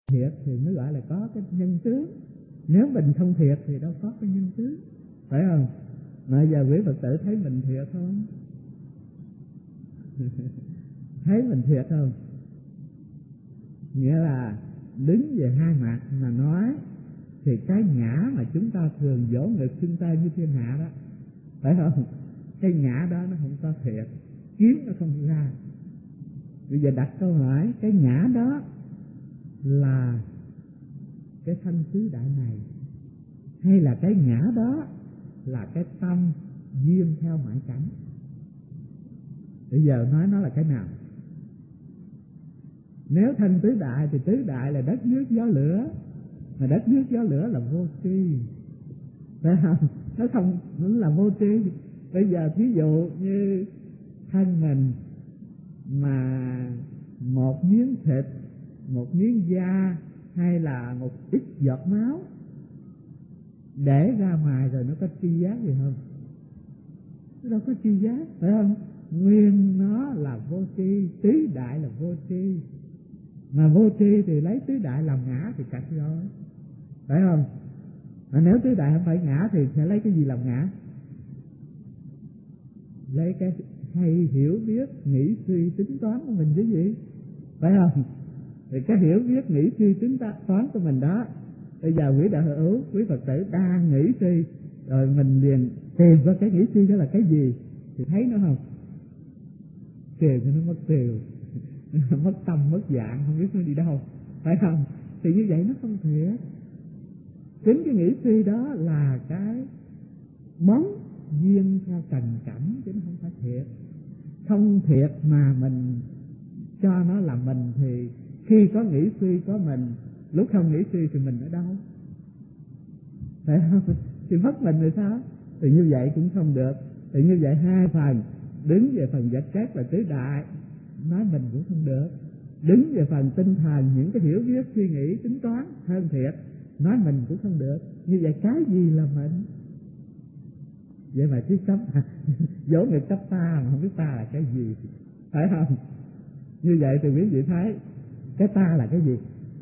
thiệt thì mới gọi là có cái nhân tướng. Nếu mình không thiệt thì đâu có cái nhân tướng, phải không? Mà giờ quý Phật tử thấy mình thiệt không? Thấy mình thiệt không? Nghĩa là đứng về hai mặt mà nói thì cái ngã mà chúng ta thường vỗ ngực xưng tơ như thiên hạ đó, phải không? Cái ngã đó nó không có thiệt, kiếm nó không ra. Bây giờ đặt câu hỏi, cái ngã đó là cái thân tứ đại này, hay là cái ngã đó là cái tâm duyên theo ngoại cảnh? Bây giờ nói nó là cái nào? Nếu thân tứ đại thì tứ đại là đất nước gió lửa, mà đất nước gió lửa là vô tri, phải không? Nó không, nó là vô tri. Bây giờ thí dụ như thân mình mà một miếng thịt, một miếng da, hay là một ít giọt máu để ra ngoài rồi nó có tri giác gì không? Nó đâu có tri giác, phải không? Nguyên nó là vô tri, tứ đại là vô tri. Mà vô tri thì lấy tứ đại làm ngã thì cạch rồi, phải không? Mà nếu tứ đại không phải ngã thì sẽ lấy cái gì làm ngã? Lấy cái hay hiểu biết, nghĩ suy tính toán của mình chứ gì, phải không? Thì cái hiểu biết, nghĩ suy tính toán của mình đó, bây giờ quý đạo hữu, quý Phật tử đang nghĩ suy, rồi mình liền tìm vào cái nghĩ suy đó là cái gì thì thấy nó không? Tìm cho nó mất tiêu, mất tâm mất dạng, không biết nó đi đâu, phải không? Thì như vậy nó không thiệt. Chính cái nghĩ suy đó là cái món duyên theo trần cảnh, chứ nó không phải thiệt. Không thiệt mà mình cho nó là mình, thì khi có nghĩ suy có mình, lúc không nghĩ suy thì mình ở đâu, phải không? Thì mất mình rồi sao? Thì như vậy cũng không được. Thì như vậy hai phần, đứng về phần vật chất là tứ đại, nói mình cũng không được. Đứng về phần tinh thần, những cái hiểu biết, suy nghĩ, tính toán hơn thiệt, nói mình cũng không được. Như vậy cái gì là mình? Vậy mà chứ cấp dỗ người cấp ta mà không biết ta là cái gì, phải không? Như vậy thì quý vị thấy cái ta là cái gì?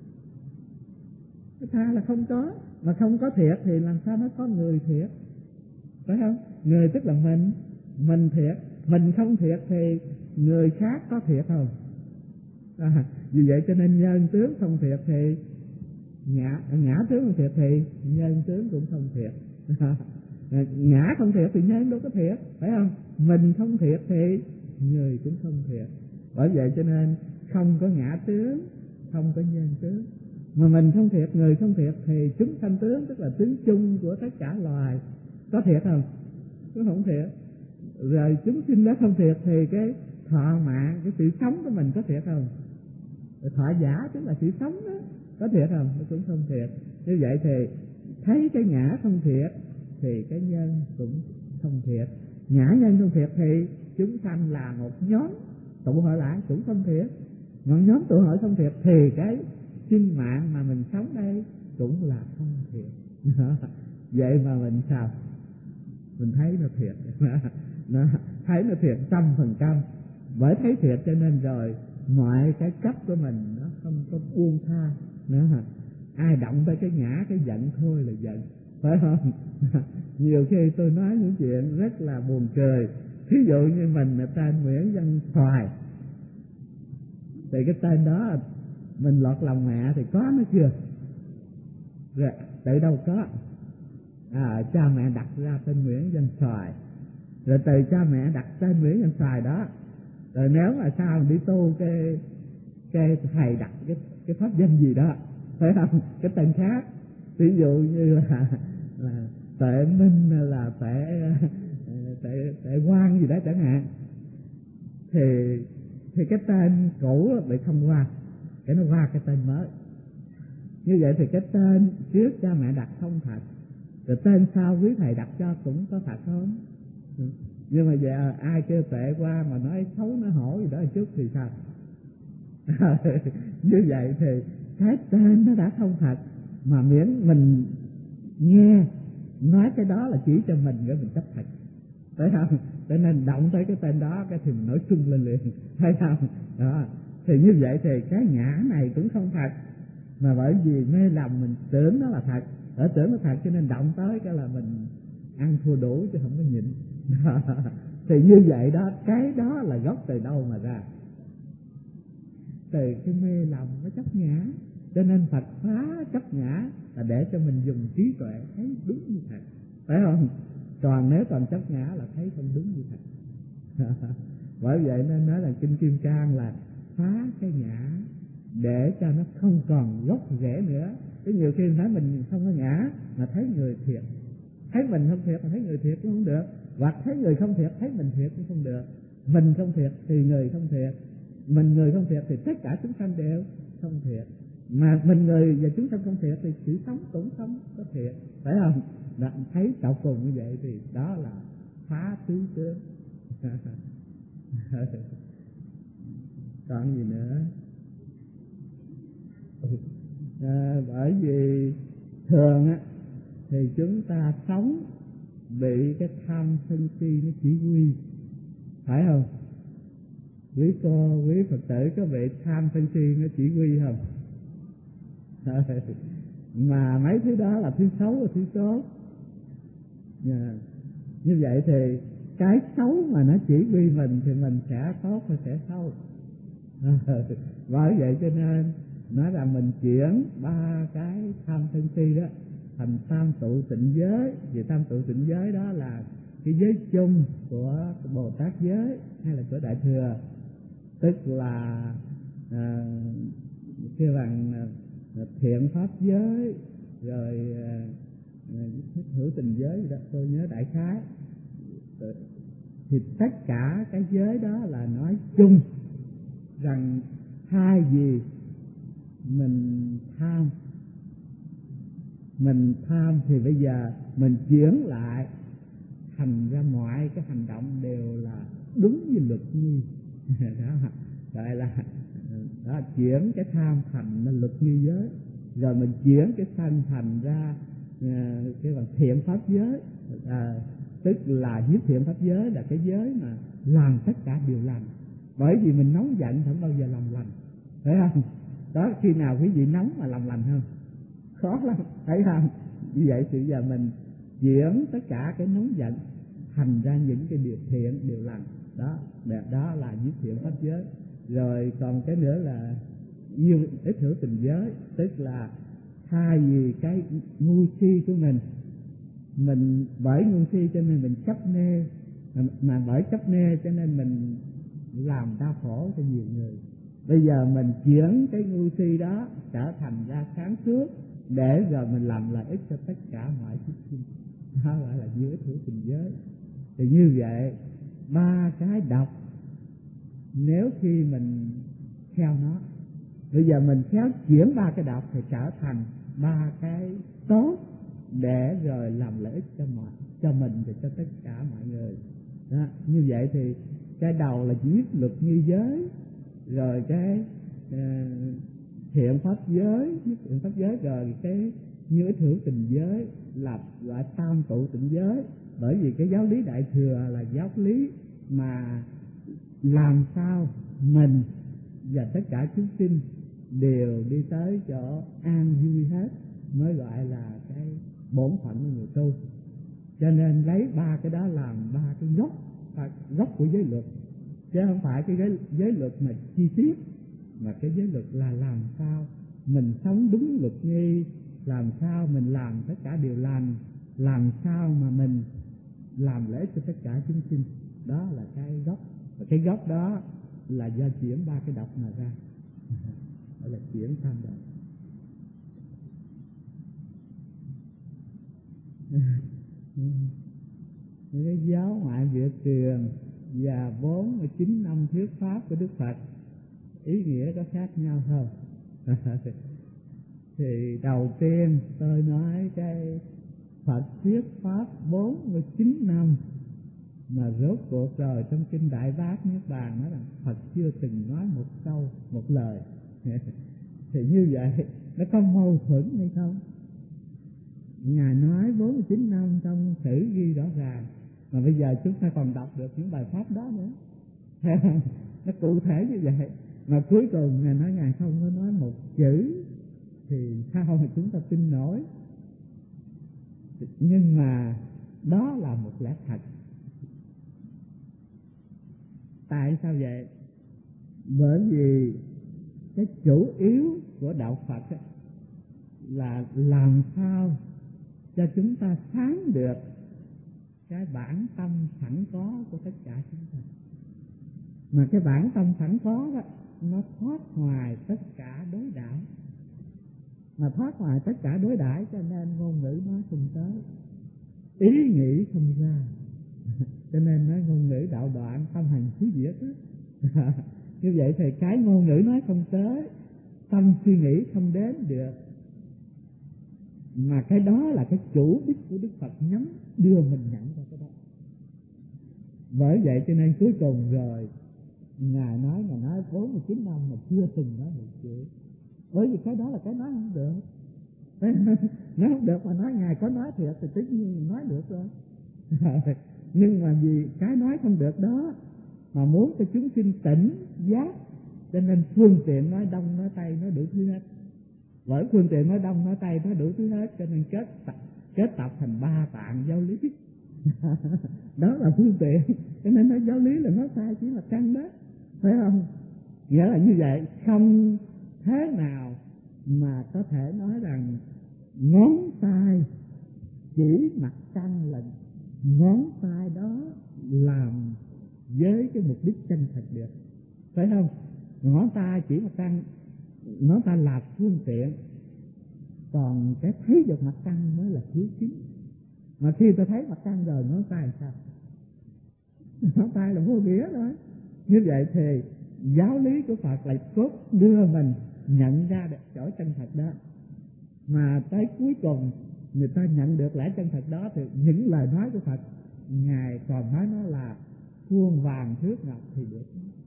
Cái ta là không có, mà không có thiệt thì làm sao nó có người thiệt, phải không? Người tức là mình thiệt, mình không thiệt thì người khác có thiệt không? Vì vậy cho nên nhân tướng không thiệt thì ngã tướng không thiệt thì nhân tướng cũng không thiệt. Ngã không thiệt thì nhân đâu có thiệt, phải không? Mình không thiệt thì người cũng không thiệt. Bởi vậy cho nên không có ngã tướng, không có nhân tướng. Mà mình không thiệt, người không thiệt thì chúng sanh tướng, tức là tướng chung của tất cả loài, có thiệt không? Cũng không thiệt. Rồi chúng sinh đó không thiệt thì cái thọ mạng, cái sự sống của mình có thiệt không? Rồi thọ giả tức là sự sống đó, có thiệt không? Nó cũng không thiệt. Như vậy thì thấy cái ngã không thiệt thì cái nhân cũng không thiệt. Ngã nhân không thiệt thì chúng sanh là một nhóm tụ hội lại cũng không thiệt. Một nhóm tụ hội không thiệt thì cái sinh mạng mà mình sống đây cũng là không thiệt. Vậy mà mình sao? Mình thấy nó thiệt. Thấy nó thiệt 100%. Bởi thấy thiệt cho nên rồi mọi cái cấp của mình nó không có buông tha nữa hả? Ai động tới cái ngã, cái giận thôi là giận, phải không? Nhiều khi tôi nói những chuyện rất là buồn cười. Ví dụ như mình là tên Nguyễn Văn Xoài, thì cái tên đó mình lọt lòng mẹ thì có nó chưa? Rồi từ đâu có? Cha mẹ đặt ra tên Nguyễn Văn Xoài, rồi từ cha mẹ đặt tên Nguyễn Văn Xoài đó, rồi nếu mà sao đi tu cái thầy đặt cái pháp danh gì đó, phải không? Cái tên khác, ví dụ như là Tuệ Minh hay là Tuệ Quang gì đó chẳng hạn, thì cái tên cũ bị không qua, cái nó qua cái tên mới. Như vậy thì cái tên trước cha mẹ đặt không thật, rồi tên sau quý thầy đặt cho cũng có thật không? Nhưng mà giờ ai kêu Tuệ qua mà nói xấu nói hổ gì đó một chút thì sao? Như vậy thì cái tên nó đã không thật, mà miễn mình nghe nói cái đó là chỉ cho mình để mình chấp thật, phải không? Cho nên động tới cái tên đó cái thì mình nổi sung lên liền, phải không? Đó. Thì như vậy thì cái ngã này cũng không thật, mà bởi vì mê lầm mình tưởng nó là thật, ở tưởng nó thật cho nên động tới cái là mình ăn thua đủ chứ không có nhịn. Thì như vậy đó, cái đó là gốc từ đâu mà ra? Từ cái mê lầm, nó chấp ngã. Cho nên Phật phá chấp ngã là để cho mình dùng trí tuệ thấy đúng như thật, phải không? Còn nếu còn chấp ngã là thấy không đúng như thật. Bởi vậy nên nói là Kinh Kim Cang là phá cái ngã để cho nó không còn gốc rễ nữa. Cái nhiều khi nói mình không có ngã mà thấy người thiệt, thấy mình không thiệt mà thấy người thiệt cũng không được, hoặc thấy người không thiệt thấy mình thiệt cũng không được. Mình không thiệt thì người không thiệt, mình người không thiệt thì tất cả chúng sanh đều không thiệt, mà mình người và chúng sanh không thiệt thì sự sống cũng không có thiệt, phải không? Đã thấy đạo cùng như vậy thì đó là phá tứ tướng. Còn gì nữa? Bởi vì thường á thì chúng ta sống bị cái tham sân si nó chỉ huy, phải không? Quý cô, quý Phật tử có bị tham sân si nó chỉ huy không? Mà mấy thứ đó là thứ xấu và thứ tốt. Như vậy thì cái xấu mà nó chỉ huy mình thì mình sẽ tốt hay sẽ xấu? Bởi vậy cho nên nói là mình chuyển ba cái tham sân si đó thành tam tụ tịnh giới. Vì tam tụ tịnh giới đó là cái giới chung của Bồ Tát giới hay là của Đại Thừa, tức là kêu bằng thiện pháp giới, rồi hữu tình giới gì đó, tôi nhớ đại khái. Thì tất cả cái giới đó là nói chung rằng thay vì mình tham thì bây giờ mình chuyển lại thành ra mọi cái hành động đều là đúng như luật nghi. Đó gọi là đó, chuyển cái tham thành là luật nghi giới, rồi mình chuyển cái sanh thành ra cái bằng thiện pháp giới, tức là nhất thiện pháp giới là cái giới mà làm tất cả điều lành. Bởi vì mình nóng giận không bao giờ làm lành, phải không? Đó, khi nào quý vị nóng mà làm lành không? Khó lắm, thấy không? Như vậy thì giờ mình chuyển tất cả cái nóng giận thành ra những cái điều thiện, điều lành. Đó là nhất thiện pháp giới. Rồi còn cái nữa là nhiều ít hữu tình giới, tức là thay vì cái ngu si của mình bởi ngu si cho nên mình chấp nê, mà bởi chấp nê cho nên mình làm đau khổ cho nhiều người. Bây giờ mình chuyển cái ngu si đó trở thành ra sáng suốt để rồi mình làm lợi ích cho tất cả mọi chúng sinh. Đó gọi là như ít hữu tình giới. Thì như vậy ba cái độc, nếu khi mình theo nó, bây giờ mình khéo chuyển ba cái độc thì trở thành ba cái tốt để rồi làm lợi ích cho mình và cho tất cả mọi người. Đó, như vậy thì cái đầu là nhất luật nghi giới, rồi cái thiện pháp giới, nhất thiện pháp giới, rồi cái như ít hữu tình giới là loại tam tụ tịnh giới. Bởi vì cái giáo lý Đại Thừa là giáo lý mà làm sao mình và tất cả chúng sinh đều đi tới chỗ an vui hết mới gọi là cái bổn phận của người tu. Cho nên lấy ba cái đó làm ba cái gốc của giới luật, chứ không phải cái giới luật mà chi tiết, mà cái giới luật là làm sao mình sống đúng luật nghi, làm sao mình làm tất cả điều lành, làm sao mà mình làm lễ cho tất cả chúng sinh. Đó là cái gốc, và cái gốc đó là do chuyển ba cái độc mà ra. Đó là chuyển tam độc. Cái giáo ngoại Việt truyền và 49 năm thuyết pháp của Đức Phật ý nghĩa có khác nhau không? Thì đầu tiên tôi nói cái Phật thuyết pháp 49 năm mà rốt cuộc rồi trong kinh Đại Bát Niết Bàn nói rằng Phật chưa từng nói một câu, một lời. Thì như vậy nó có mâu thuẫn hay không? Ngài nói 49 năm trong sử ghi rõ ràng, mà bây giờ chúng ta còn đọc được những bài pháp đó nữa. Nó cụ thể như vậy, mà cuối cùng Ngài nói Ngài không có nói một chữ thì sao mà chúng ta tin nổi. Nhưng mà đó là một lẽ thật. Tại sao vậy? Bởi vì cái chủ yếu của đạo Phật là làm sao cho chúng ta sáng được cái bản tâm sẵn có của tất cả chúng ta. Mà cái bản tâm sẵn có đó, nó thoát ngoài tất cả đối đãi. Mà thoát ngoài tất cả đối đãi cho nên ngôn ngữ nói không tới, ý nghĩ không ra. Cho nên nói ngôn ngữ đạo đoạn, tâm hành xứ diệt đó. Như vậy thì cái ngôn ngữ nói không tới, tâm suy nghĩ không đến được. Mà cái đó là cái chủ đích của Đức Phật nhắm đưa mình nhận ra cái đó. Bởi vậy cho nên cuối cùng rồi Ngài nói 49 năm mà chưa từng nói một chữ. Bởi vì cái đó là cái nói không được. Nói không được mà nói Ngài có nói thiệt thì tất nhiên mình nói được rồi. Nhưng mà vì cái nói không được đó mà muốn cho chúng sinh tỉnh giác, cho nên phương tiện nói đông nói tây nói đủ thứ hết. Bởi phương tiện nói đông nói tây nói đủ thứ hết, cho nên kết tập thành 3 tạng giáo lý. Đó là phương tiện. Cho nên nói giáo lý là nói sai chỉ là căn đó, phải không? Nghĩa là như vậy, không thế nào mà có thể nói rằng ngón tay chỉ mặt trăng là ngón tay đó làm với cái mục đích chân thật được, phải không? Ngón tay chỉ mặt trăng, ngón tay là phương tiện, còn cái thấy được mặt trăng mới là thứ chính. Mà khi tôi thấy mặt trăng rồi ngón tay sao? Ngón tay là vô nghĩa rồi. Như vậy thì giáo lý của Phật lại cốt đưa mình nhận ra được chỗ chân thật đó. Mà tới cuối cùng người ta nhận được lẽ chân thật đó thì những lời nói của Phật Ngài còn nói nó là khuôn vàng thước ngọc thì được.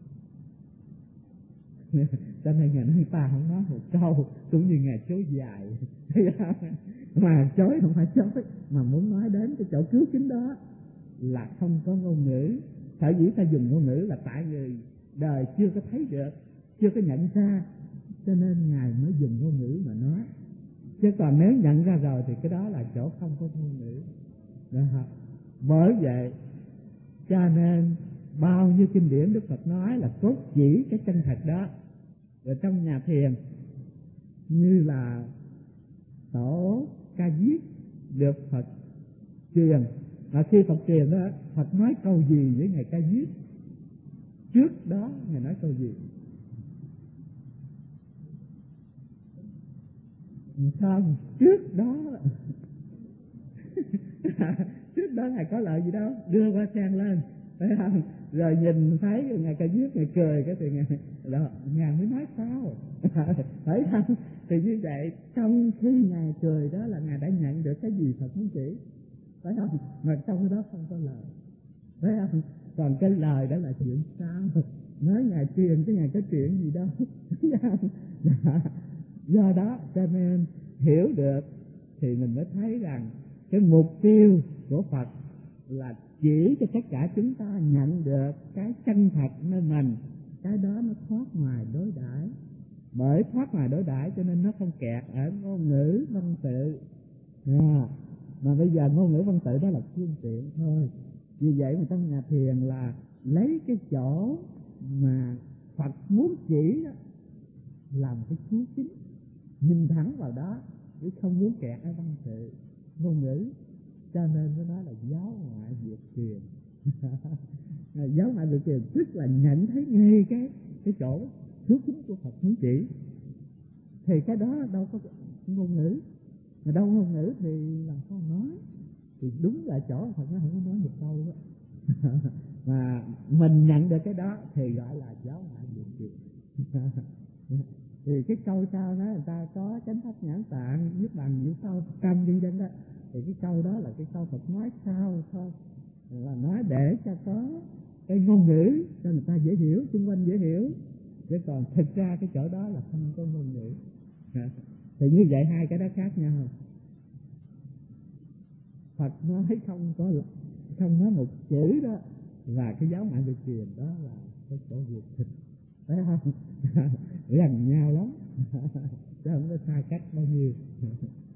Cho nên Ngài nói ta không nói một câu, cũng như Ngài chối dài. Mà chối không phải chối, mà muốn nói đến cái chỗ cứu kính đó là không có ngôn ngữ. Sở dĩ ta dùng ngôn ngữ là tại người đời chưa có thấy được, chưa có nhận ra, cho nên Ngài mới dùng ngôn ngữ mà nói. Chứ còn nếu nhận ra rồi thì cái đó là chỗ không có ngôn ngữ. Đó. Bởi vậy cho nên bao nhiêu kinh điển Đức Phật nói là cốt chỉ cái chân thật đó. Rồi trong nhà thiền như là tổ Ca Diếp được Phật truyền, và khi Phật truyền đó, Phật nói câu gì với Ngài Ca Diếp? Trước đó Ngài nói câu gì? Không, trước đó trước đó Ngài có lời gì đâu, đưa qua sen lên, phải không? Rồi nhìn thấy Ngài Ca Diếp Ngài cười cái thì Ngài mới nói sao. Phải không? Thì như vậy trong khi Ngài cười đó là Ngài đã nhận được cái gì Phật muốn chỉ, phải không? Mà trong cái đó không có lời, phải không? Còn cái lời đó là chuyện sao? Nói Ngài truyền chứ Ngài có chuyện gì đâu. Do đó cho nên hiểu được thì mình mới thấy rằng cái mục tiêu của Phật là chỉ cho tất cả chúng ta nhận được cái chân thật nơi mình. Cái đó nó thoát ngoài đối đãi. Bởi thoát ngoài đối đãi cho nên nó không kẹt ở ngôn ngữ văn tự. Mà bây giờ ngôn ngữ văn tự đó là phương tiện thôi. Vì vậy mà trong nhà thiền là lấy cái chỗ mà Phật muốn chỉ đó làm cái chú chính, nhìn thẳng vào đó chứ không muốn kẹt ở văn tự ngôn ngữ. Cho nên mới nói là giáo ngoại việc truyền. Giáo ngoại việc truyền tức là nhận thấy ngay cái chỗ chú chính của Phật muốn chỉ. Thì cái đó đâu có ngôn ngữ, mà đâu ngôn ngữ thì làm sao nói. Thì đúng là chỗ Phật nó không có nói một câu đó. Mà mình nhận được cái đó thì gọi là giáo ngoại việc truyền. Thì cái câu sau đó người ta có chánh pháp nhãn tạng, nhất bằng những câu trăm vân vân đó, thì cái câu đó là cái câu Phật nói sau thôi, là nói để cho có cái ngôn ngữ cho người ta dễ hiểu, xung quanh dễ hiểu. Chứ còn thực ra cái chỗ đó là không có ngôn ngữ. Thì như vậy hai cái đó khác nhau. Phật nói không nói một chữ đó, và cái giáo ngoại việc truyền đó là cái chỗ việc thịt, phải không? Gần nhau lắm. chứ không có xa cách bao nhiêu.